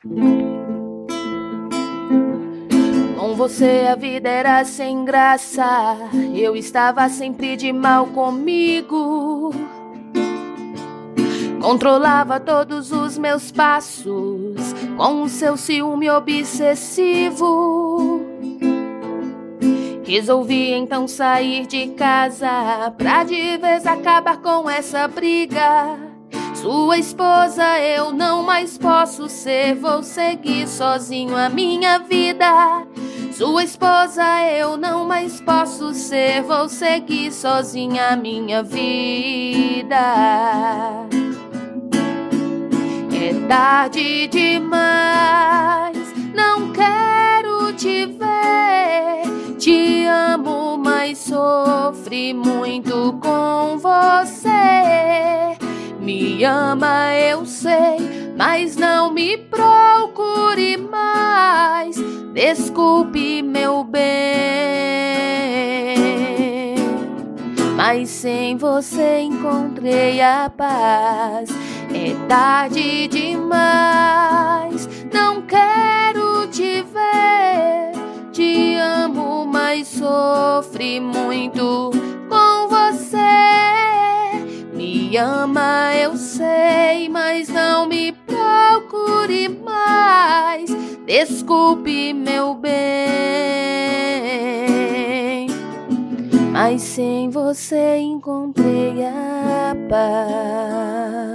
Com você a vida era sem graça, eu estava sempre de mal comigo. Controlava todos os meus passos com o seu ciúme obsessivo. Resolvi então sair de casa pra de vez acabar com essa briga. Sua esposa eu não mais posso ser, vou seguir sozinho a minha vida. Sua esposa eu não mais posso ser, vou seguir sozinha a minha vida. É tarde demais, não quero te ver. Te amo, mas sofri muito com você. Me ama, eu sei, mas não me procure mais. Desculpe, meu bem, mas sem você encontrei a paz. É tarde demais, não quero te ver. Te amo, mas sofri muito com você. Me ama, eu sei, mas não me procure mais. Desculpe, meu bem, mas sem você encontrei a paz.